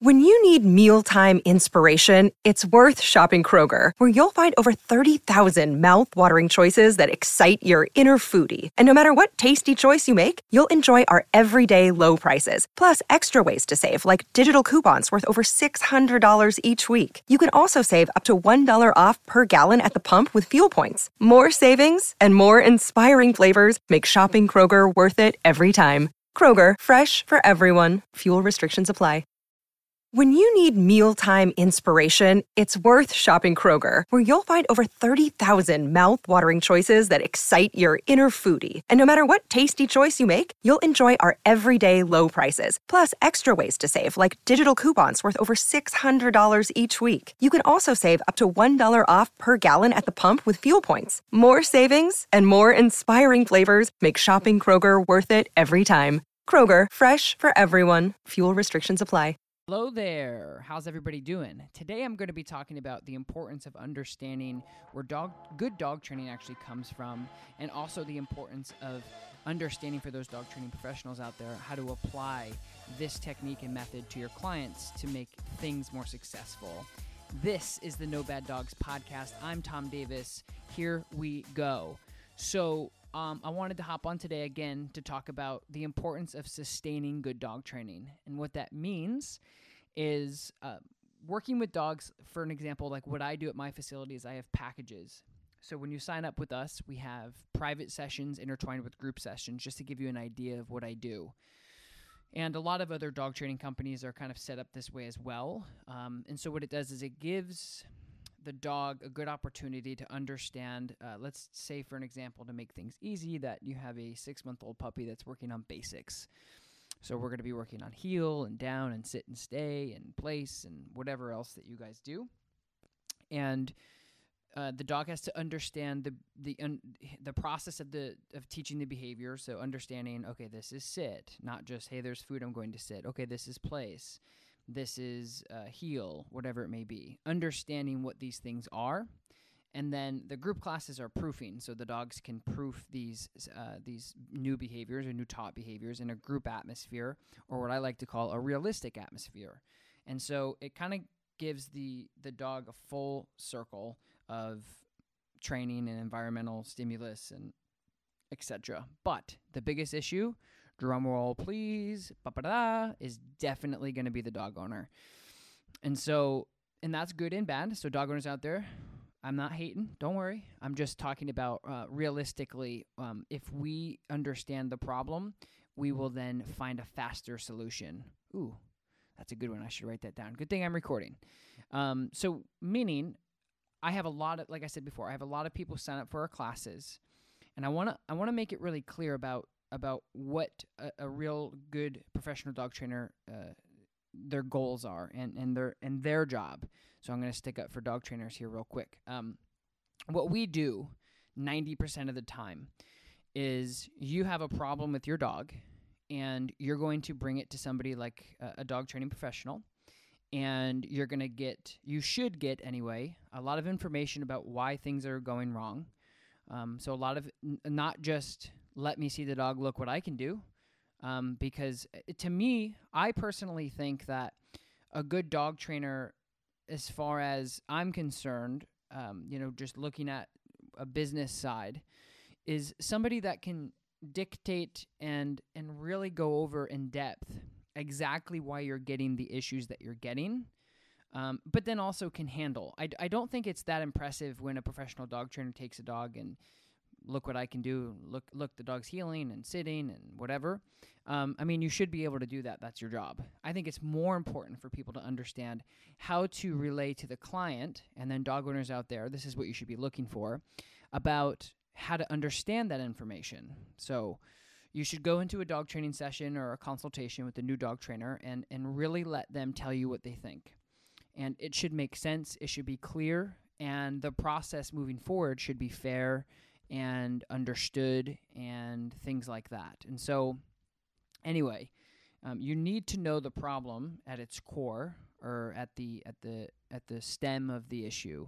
When you need mealtime inspiration, it's worth shopping Kroger, where you'll find over 30,000 mouth-watering choices that excite your inner foodie. And no matter what tasty choice you make, you'll enjoy our everyday low prices, plus extra ways to save, like digital coupons worth over $600 each week. You can also save up to $1 off per gallon at the pump with fuel points. More savings and more inspiring flavors make shopping Kroger worth it every time. Kroger, fresh for everyone. Fuel restrictions apply. When you need mealtime inspiration, it's worth shopping Kroger, where you'll find over 30,000 mouth-watering choices that excite your inner foodie. And no matter what tasty choice you make, you'll enjoy our everyday low prices, plus extra ways to save, like digital coupons worth over $600 each week. You can also save up to $1 off per gallon at the pump with fuel points. More savings and more inspiring flavors make shopping Kroger worth it every time. Kroger, fresh for everyone. Fuel restrictions apply. Hello there. How's everybody doing? Today I'm going to be talking about the importance of understanding where good dog training actually comes from, and also the importance of understanding for those dog training professionals out there how to apply this technique and method to your clients to make things more successful. This is the No Bad Dogs podcast. I'm Tom Davis. Here we go. So I wanted to hop on today again to talk about the importance of sustaining good dog training. And what that means is working with dogs. For an example, like what I do at my facility is I have packages. So when you sign up with us, we have private sessions intertwined with group sessions, just to give you an idea of what I do. And a lot of other dog training companies are kind of set up this way as well. And so what it does is it gives the dog a good opportunity to understand, let's say, for an example, to make things easy, that you have a 6-month-old puppy that's working on basics. So we're going to be working on heel and down and sit and stay and place and whatever else that you guys do. And the dog has to understand the process of teaching the behavior. So understanding, okay, this is sit, not just, hey, there's food, I'm going to sit. Okay, this is place. This is heel, whatever it may be. Understanding what these things are. And then the group classes are proofing, so the dogs can proof these new behaviors or new taught behaviors in a group atmosphere, or what I like to call a realistic atmosphere. And so it kind of gives the dog a full circle of training and environmental stimulus and etc. But the biggest issue, drum roll please, is definitely going to be the dog owner. And that's good and bad. So dog owners out there, I'm not hating, don't worry. I'm just talking about realistically, if we understand the problem, we will then find a faster solution. Ooh, that's a good one. I should write that down. Good thing I'm recording. So meaning I have a lot of, like I said before, I have a lot of people sign up for our classes, and I want to make it really clear about what a real good professional dog trainer, their goals are and their job. So I'm going to stick up for dog trainers here real quick. What we do 90% of the time is you have a problem with your dog, and you're going to bring it to somebody like a dog training professional, and you should get anyway, a lot of information about why things are going wrong. So a lot of not just let me see the dog, look what I can do. Because to me, I personally think that a good dog trainer, as far as I'm concerned, just looking at a business side, is somebody that can dictate and really go over in depth exactly why you're getting the issues that you're getting, but then also can handle. I don't think it's that impressive when a professional dog trainer takes a dog and look what I can do. Look, the dog's healing and sitting and whatever. You should be able to do that. That's your job. I think it's more important for people to understand how to relay to the client, and then dog owners out there, this is what you should be looking for, about how to understand that information. So you should go into a dog training session or a consultation with a new dog trainer and really let them tell you what they think. And it should make sense. It should be clear. And the process moving forward should be fair and understood and things like that. And so anyway, you need to know the problem at its core, or at the stem of the issue.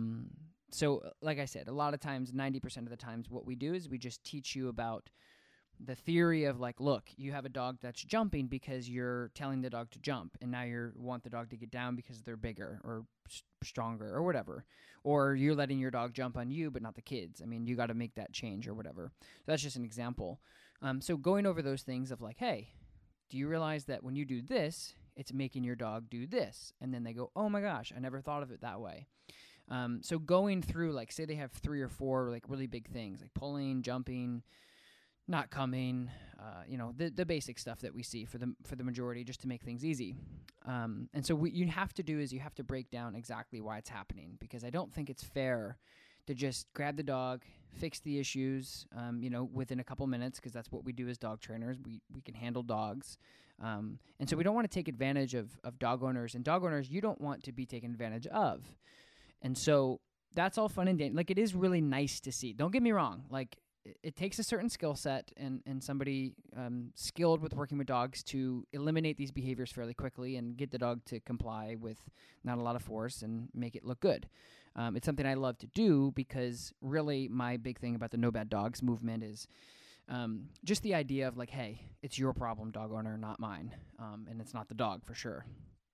So like I said, a lot of times, 90% of the times, what we do is we just teach you about the theory of like, look, you have a dog that's jumping because you're telling the dog to jump, and now you want the dog to get down because they're bigger or stronger or whatever, or you're letting your dog jump on you but not the kids. I mean, you got to make that change or whatever. So that's just an example. So going over those things of like, hey, do you realize that when you do this, it's making your dog do this? And then they go, oh my gosh, I never thought of it that way. So going through, like, say they have 3 or 4 like really big things, like pulling, jumping, not coming, the basic stuff that we see for the majority, just to make things easy. And so what you have to do is you have to break down exactly why it's happening, because I don't think it's fair to just grab the dog, fix the issues, within a couple minutes, because that's what we do as dog trainers. We can handle dogs. And so we don't want to take advantage of dog owners. And dog owners, you don't want to be taken advantage of. And so that's all fun and dangerous. Like, it is really nice to see. Don't get me wrong. Like, it takes a certain skill set and somebody skilled with working with dogs to eliminate these behaviors fairly quickly and get the dog to comply with not a lot of force and make it look good. It's something I love to do, because really my big thing about the No Bad Dogs movement is just the idea of like, hey, it's your problem, dog owner, not mine. And it's not the dog for sure.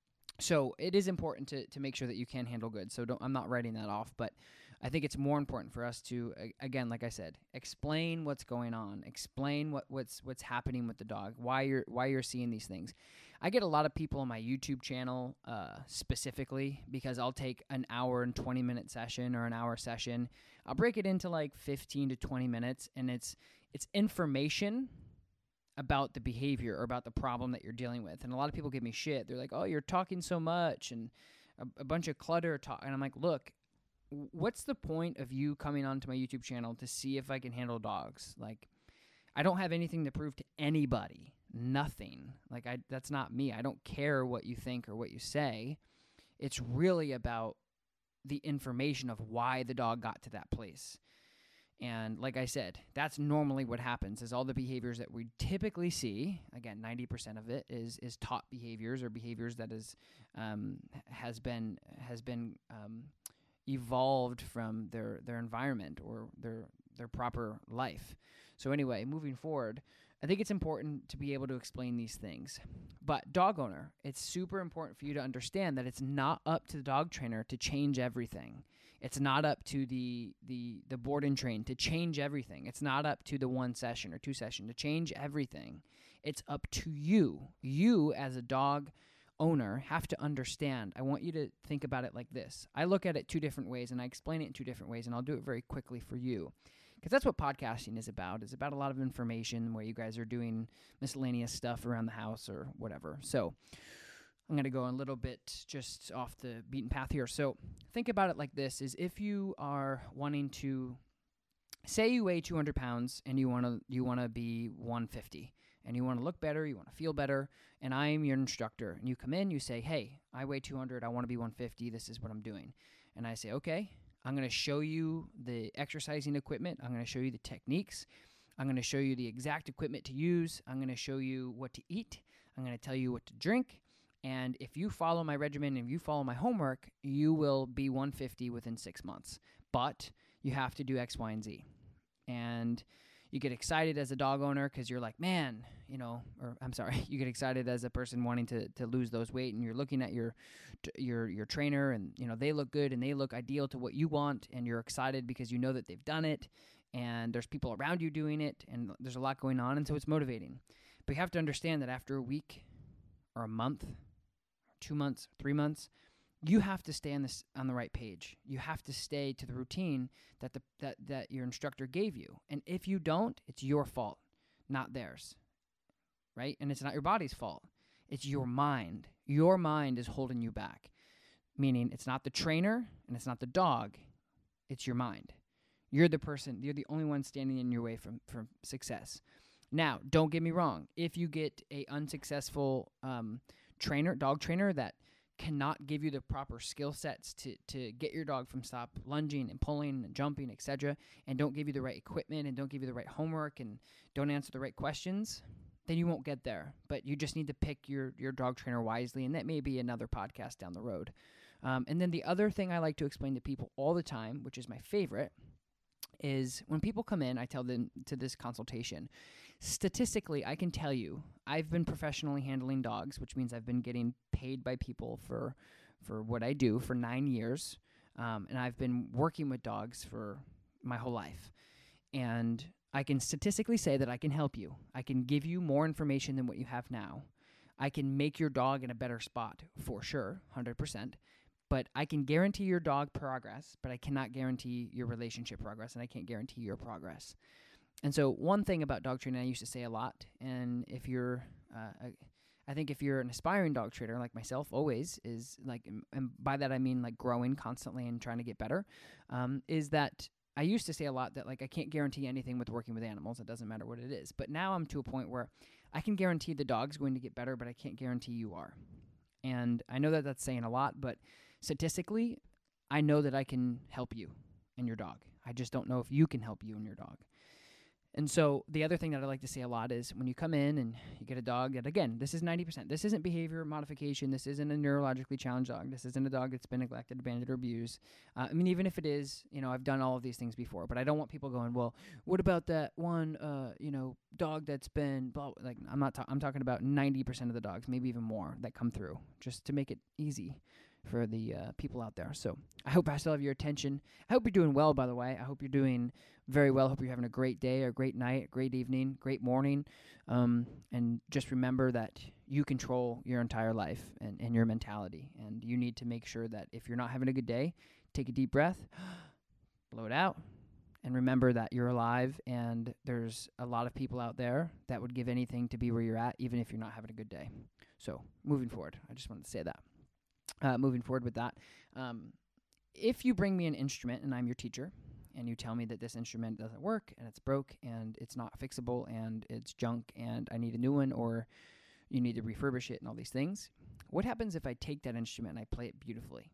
So it is important to make sure that you can handle good. So I'm not writing that off, but I think it's more important for us to, again, like I said, explain what's going on, explain what's happening with the dog, why you're seeing these things. I get a lot of people on my YouTube channel specifically, because I'll take an hour and 20-minute session or an hour session. I'll break it into like 15 to 20 minutes, and it's information about the behavior or about the problem that you're dealing with. And a lot of people give me shit. They're like, oh, you're talking so much and a bunch of clutter talk. And I'm like, look, what's the point of you coming onto my YouTube channel to see if I can handle dogs? Like, I don't have anything to prove to anybody. Nothing. Like, that's not me. I don't care what you think or what you say. It's really about the information of why the dog got to that place. And like I said, that's normally what happens, is all the behaviors that we typically see, again, 90% of it is taught behaviors or behaviors that has been evolved from their environment or their proper life. So anyway, moving forward, I think it's important to be able to explain these things. But dog owner, it's super important for you to understand that it's not up to the dog trainer to change everything. It's not up to the board and train to change everything. It's not up to the 1 session or 2 session to change everything. It's up to you. You as a dog owner have to understand. I want you to think about it like this. I look at it 2 different ways, and I explain it in 2 different ways, and I'll do it very quickly for you, because that's what podcasting is about. It's about a lot of information where you guys are doing miscellaneous stuff around the house or whatever. So I'm going to go a little bit just off the beaten path here. So think about it like this, is if you are wanting to, say you weigh 200 pounds and you want to be 150 and you want to look better, you want to feel better, and I'm your instructor, and you come in, you say, hey, I weigh 200, I want to be 150, this is what I'm doing. And I say, okay, I'm going to show you the exercising equipment, I'm going to show you the techniques, I'm going to show you the exact equipment to use, I'm going to show you what to eat, I'm going to tell you what to drink, and if you follow my regimen and if you follow my homework, you will be 150 within 6 months. But you have to do X, Y, and Z. And you get excited as a dog owner because you're like, man, you get excited as a person wanting to lose those weight, and you're looking at your trainer, and they look good and they look ideal to what you want, and you're excited because you know that they've done it, and there's people around you doing it, and there's a lot going on, and so it's motivating. But you have to understand that after a week or a month, 2 months, 3 months, you have to stay on the right page. You have to stay to the routine that your instructor gave you. And if you don't, it's your fault, not theirs, right? And it's not your body's fault. It's your mind. Your mind is holding you back, meaning it's not the trainer and it's not the dog. It's your mind. You're the person. You're the only one standing in your way from success. Now, don't get me wrong. If you get a unsuccessful dog trainer that cannot give you the proper skill sets to get your dog from stop lunging and pulling and jumping, etc., and don't give you the right equipment and don't give you the right homework and don't answer the right questions, then you won't get there. But you just need to pick your dog trainer wisely, and that may be another podcast down the road. And then the other thing I like to explain to people all the time, which is my favorite, is when people come in, I tell them to this consultation, statistically, I can tell you, I've been professionally handling dogs, which means I've been getting paid by people for what I do for 9 years, and I've been working with dogs for my whole life. And I can statistically say that I can help you. I can give you more information than what you have now. I can make your dog in a better spot, for sure, 100%. But I can guarantee your dog progress, but I cannot guarantee your relationship progress, and I can't guarantee your progress. And so one thing about dog training I used to say a lot, and if you're, I think if you're an aspiring dog trainer like myself always, is like, and by that I mean like growing constantly and trying to get better, is that I used to say a lot that like I can't guarantee anything with working with animals. It doesn't matter what it is. But now I'm to a point where I can guarantee the dog's going to get better, but I can't guarantee you are. And I know that that's saying a lot, but statistically, I know that I can help you and your dog. I just don't know if you can help you and your dog. And so the other thing that I like to say a lot is when you come in and you get a dog that, again, this is 90%. This isn't behavior modification. This isn't a neurologically challenged dog. This isn't a dog that's been neglected, abandoned, or abused. I mean, even if it is, I've done all of these things before, but I don't want people going, well, what about that one, dog that's been, blah, like, I'm talking about 90% of the dogs, maybe even more, that come through, just to make it easy for the people out there. So I hope I still have your attention. I hope you're doing well, by the way. I hope you're doing very well. I hope you're having a great day, a great night, a great evening, great morning. And just remember that you control your entire life and your mentality. And you need to make sure that if you're not having a good day, take a deep breath, blow it out, and remember that you're alive and there's a lot of people out there that would give anything to be where you're at, even if you're not having a good day. So moving forward, I just wanted to say that. Moving forward with that, if you bring me an instrument and I'm your teacher and you tell me that this instrument doesn't work and it's broke and it's not fixable and it's junk and I need a new one or you need to refurbish it and all these things, what happens if I take that instrument and I play it beautifully?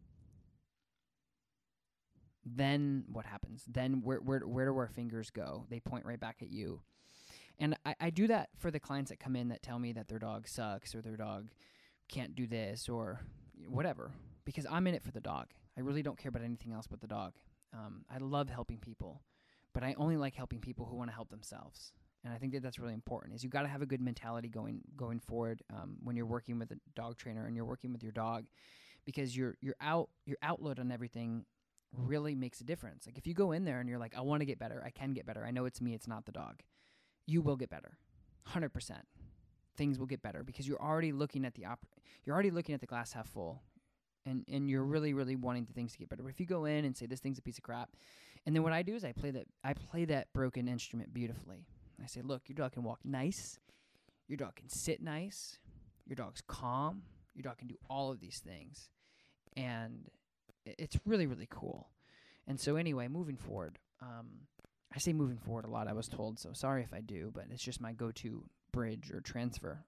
Then what happens? Then where do our fingers go? They point right back at you. And I do that for the clients that come in that tell me that their dog sucks or their dog can't do this or whatever, because I'm in it for the dog. I really don't care about anything else but the dog. I love helping people, but I only like helping people who want to help themselves. And I think that that's really important, is you got to have a good mentality going forward when you're working with a dog trainer and you're working with your dog, because your outlook on everything really makes a difference. Like if you go in there and you're like, I want to get better, I can get better, I know it's me, it's not the dog, you will get better, 100%. Things will get better because you're already looking at the glass half full, and you're really, really wanting things to get better. But if you go in and say this thing's a piece of crap, and then what I do is I play that broken instrument beautifully. I say, look, your dog can walk nice, your dog can sit nice, your dog's calm, your dog can do all of these things, and it's really, really cool. And so anyway, moving forward, I say moving forward a lot, I was told, so sorry if I do, but it's just my go-to bridge or transfer.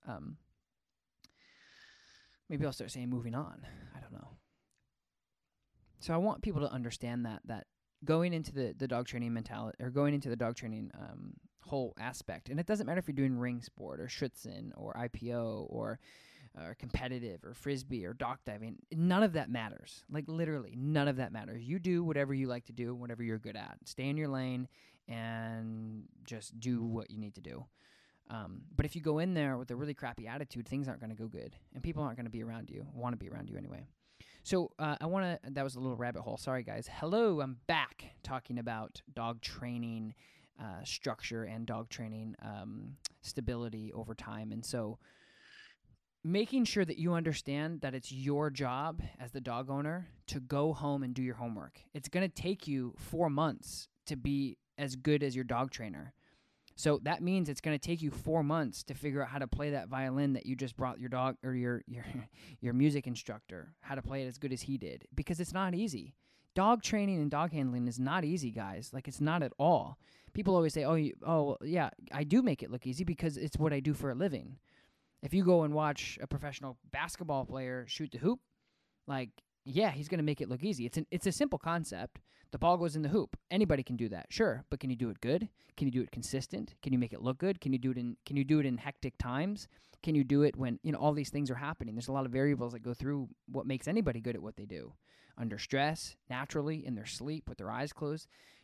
Maybe I'll start saying moving on. I don't know. So I want people to understand that going into the dog training mentality, or going into the dog training whole aspect, and it doesn't matter if you're doing ring sport or Schutzhund or IPO or competitive or frisbee or dock diving, none of that matters. Like literally, none of that matters. You do whatever you like to do, whatever you're good at. Stay in your lane and just do what you need to do. But if you go in there with a really crappy attitude, things aren't going to go good, and people aren't going to be around you, want to be around you anyway. So that was a little rabbit hole. Sorry, guys. Hello, I'm back talking about dog training structure and dog training stability over time. And so making sure that you understand that it's your job as the dog owner to go home and do your homework. It's going to take you 4 months to be as good as your dog trainer. So that means it's going to take you 4 months to figure out how to play that violin that you just brought your dog or your music instructor, how to play it as good as he did, because it's not easy. Dog training and dog handling is not easy, guys. Like, it's not at all. People always say, yeah, I do make it look easy because it's what I do for a living. If you go and watch a professional basketball player shoot the hoop, like, yeah, he's going to make it look easy. It's a simple concept. The ball goes in the hoop. Anybody can do that, sure. But can you do it good? Can you do it consistent? Can you make it look good? Can you do it in hectic times? Can you do it when all these things are happening? There's a lot of variables that go through what makes anybody good at what they do. Under stress, naturally, in their sleep, with their eyes closed.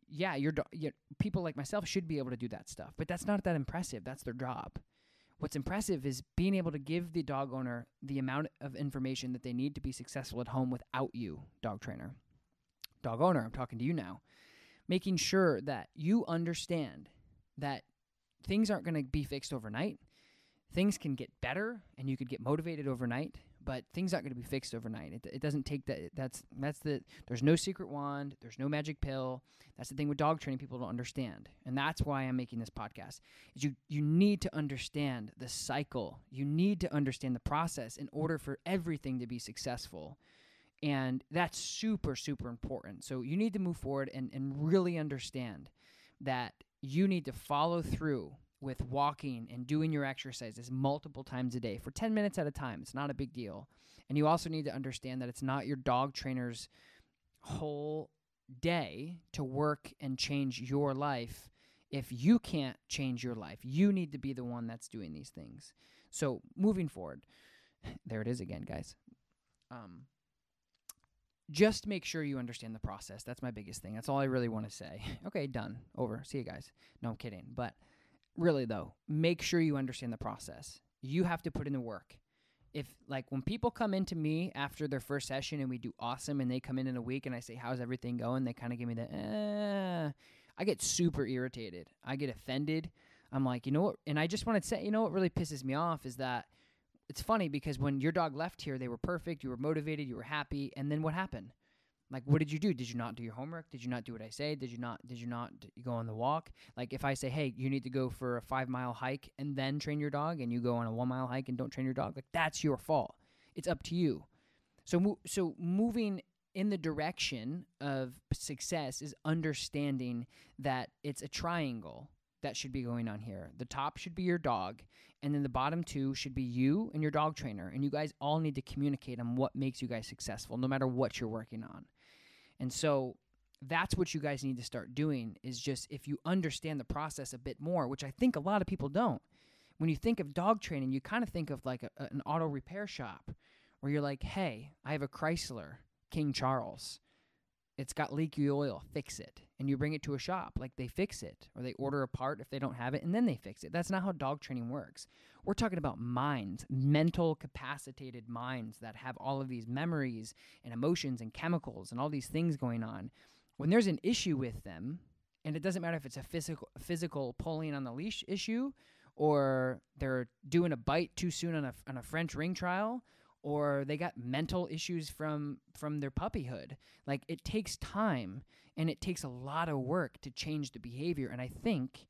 yeah, people like myself should be able to do that stuff, but that's not that impressive. That's their job. What's impressive is being able to give the dog owner the amount of information that they need to be successful at home without you, dog trainer. Dog owner, I'm talking to you now. Making sure that you understand that things aren't going to be fixed overnight. Things can get better, and you could get motivated overnight, but things aren't going to be fixed overnight. It doesn't take that. There's no secret wand. There's no magic pill. That's the thing with dog training people don't understand. And that's why I'm making this podcast. Is you need to understand the cycle. You need to understand the process in order for everything to be successful. And that's super, super important. So you need to move forward and really understand that you need to follow through with walking and doing your exercises multiple times a day for 10 minutes at a time. It's not a big deal. And you also need to understand that it's not your dog trainer's whole day to work and change your life. If you can't change your life, you need to be the one that's doing these things. So moving forward, there it is again, guys. Just make sure you understand the process. That's my biggest thing. That's all I really want to say. Okay, done. Over. See you guys. No, I'm kidding. But really, though, make sure you understand the process. You have to put in the work. When people come into me after their first session and we do awesome and they come in a week and I say, how's everything going? They kind of give me the, I get super irritated. I get offended. I'm like, you know what? And I just want to say, you know what really pisses me off is that it's funny because when your dog left here, they were perfect, you were motivated, you were happy, and then what happened? Like, what did you do? Did you not do your homework? Did you not do what I say? Did you not go on the walk? Like, if I say, hey, you need to go for a 5-mile hike and then train your dog, and you go on a 1-mile hike and don't train your dog, like, that's your fault. It's up to you. So moving in the direction of success is understanding that it's a triangle that should be going on here. The top should be your dog, and then the bottom two should be you and your dog trainer, and you guys all need to communicate on what makes you guys successful, no matter what you're working on. And so that's what you guys need to start doing is just if you understand the process a bit more, which I think a lot of people don't. When you think of dog training, you kind of think of like an auto repair shop where you're like, hey, I have a Chrysler King Charles. It's got leaky oil, fix it. And you bring it to a shop, like they fix it, or they order a part if they don't have it, and then they fix it. That's not how dog training works. We're talking about minds, mental capacitated minds that have all of these memories and emotions and chemicals and all these things going on. When there's an issue with them, and it doesn't matter if it's a physical pulling on the leash issue, or they're doing a bite too soon on a French ring trial, or they got mental issues from their puppyhood. Like, it takes time, and it takes a lot of work to change the behavior. And I think,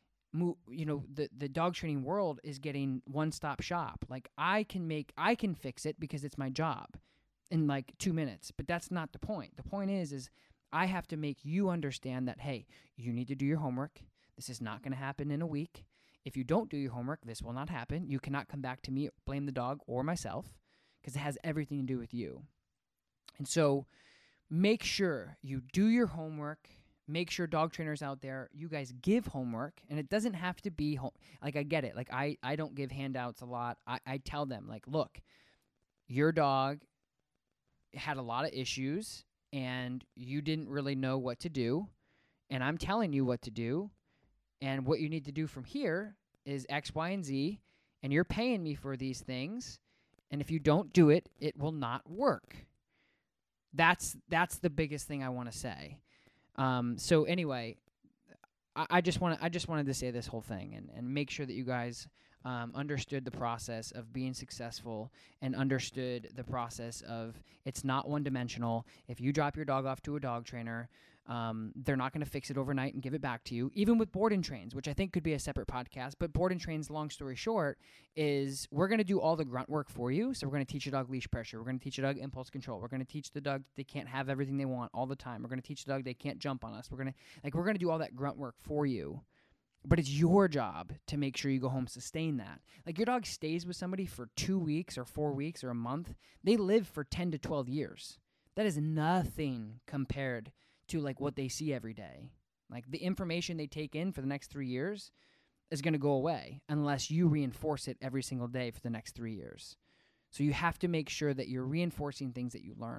the dog training world is getting one-stop shop. Like, I can fix it because it's my job in like 2 minutes, but that's not the point. The point is I have to make you understand that, hey, you need to do your homework. This is not going to happen in a week. If you don't do your homework, this will not happen. You cannot come back to me, blame the dog or myself, because it has everything to do with you. And so make sure you do your homework. Make sure dog trainers out there, you guys give homework. And it doesn't have to be, like, I get it. Like, I don't give handouts a lot. I tell them, like, look, your dog had a lot of issues, and you didn't really know what to do. And I'm telling you what to do. And what you need to do from here is X, Y, and Z. And you're paying me for these things. And if you don't do it, it will not work. That's the biggest thing I want to say. So anyway, I just wanted to say this whole thing and make sure that you guys understood the process of being successful and understood the process of it's not one-dimensional. If you drop your dog off to a dog trainer, they're not going to fix it overnight and give it back to you. Even with board and trains, which I think could be a separate podcast, but board and trains, long story short, is we're going to do all the grunt work for you. So we're going to teach a dog leash pressure. We're going to teach a dog impulse control. We're going to teach the dog they can't have everything they want all the time. We're going to teach the dog they can't jump on us. We're going to do all that grunt work for you. But it's your job to make sure you go home, sustain that. Like, your dog stays with somebody for 2 weeks or 4 weeks or a month. They live for 10 to 12 years. That is nothing compared to like what they see every day. Like, the information they take in for the next 3 years is going to go away unless you reinforce it every single day for the next 3 years. So you have to make sure that you're reinforcing things that you learn.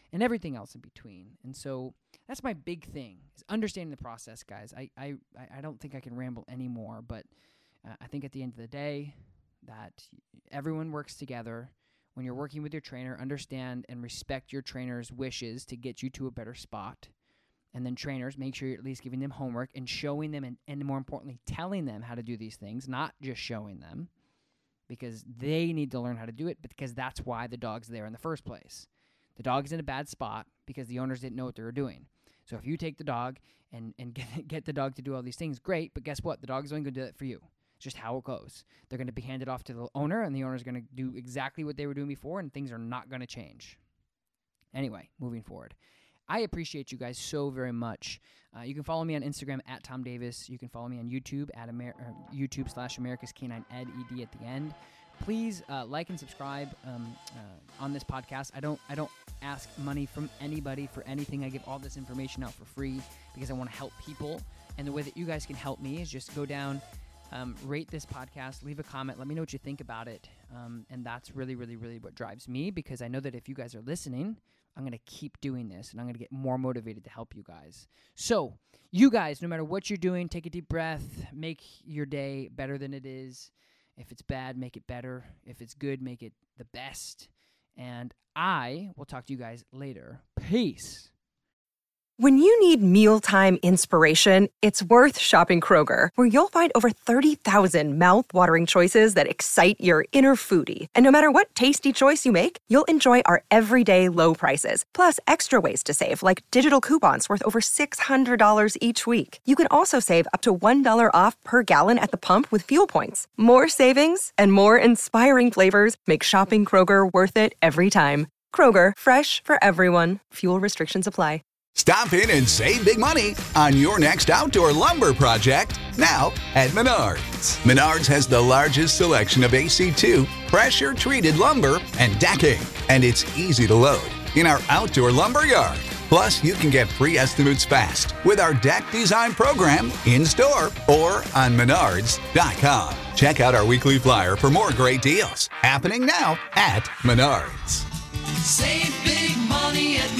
and everything else in between. And so that's my big thing, is understanding the process, guys. I don't think I can ramble anymore, but I think at the end of the day that everyone works together. When you're working with your trainer, understand and respect your trainer's wishes to get you to a better spot. And then trainers, make sure you're at least giving them homework and showing them and more importantly, telling them how to do these things, not just showing them, because they need to learn how to do it, but because that's why the dog's there in the first place. The dog's in a bad spot because the owners didn't know what they were doing. So if you take the dog and get the dog to do all these things, great, but guess what? The dog's only going to do that for you. It's just how it goes. They're going to be handed off to the owner, and the owner's going to do exactly what they were doing before, and things are not going to change. Anyway, moving forward. I appreciate you guys so very much. You can follow me on Instagram at Tom Davis. You can follow me on YouTube at YouTube/America's Canine Ed, ED at the end. Please like and subscribe on this podcast. I don't ask money from anybody for anything. I give all this information out for free because I want to help people. And the way that you guys can help me is just go down, rate this podcast, leave a comment, let me know what you think about it. And that's really, really, really what drives me, because I know that if you guys are listening, I'm going to keep doing this, and I'm going to get more motivated to help you guys. So, you guys, no matter what you're doing, take a deep breath, make your day better than it is. If it's bad, make it better. If it's good, make it the best. And I will talk to you guys later. Peace. When you need mealtime inspiration, it's worth shopping Kroger, where you'll find over 30,000 mouth-watering choices that excite your inner foodie. And no matter what tasty choice you make, you'll enjoy our everyday low prices, plus extra ways to save, like digital coupons worth over $600 each week. You can also save up to $1 off per gallon at the pump with fuel points. More savings and more inspiring flavors make shopping Kroger worth it every time. Kroger, fresh for everyone. Fuel restrictions apply. Stop in and save big money on your next outdoor lumber project now at Menards. Menards has the largest selection of AC2 pressure-treated lumber and decking, and it's easy to load in our outdoor lumber yard. Plus, you can get free estimates fast with our deck design program in-store or on Menards.com. Check out our weekly flyer for more great deals happening now at Menards. Save big money at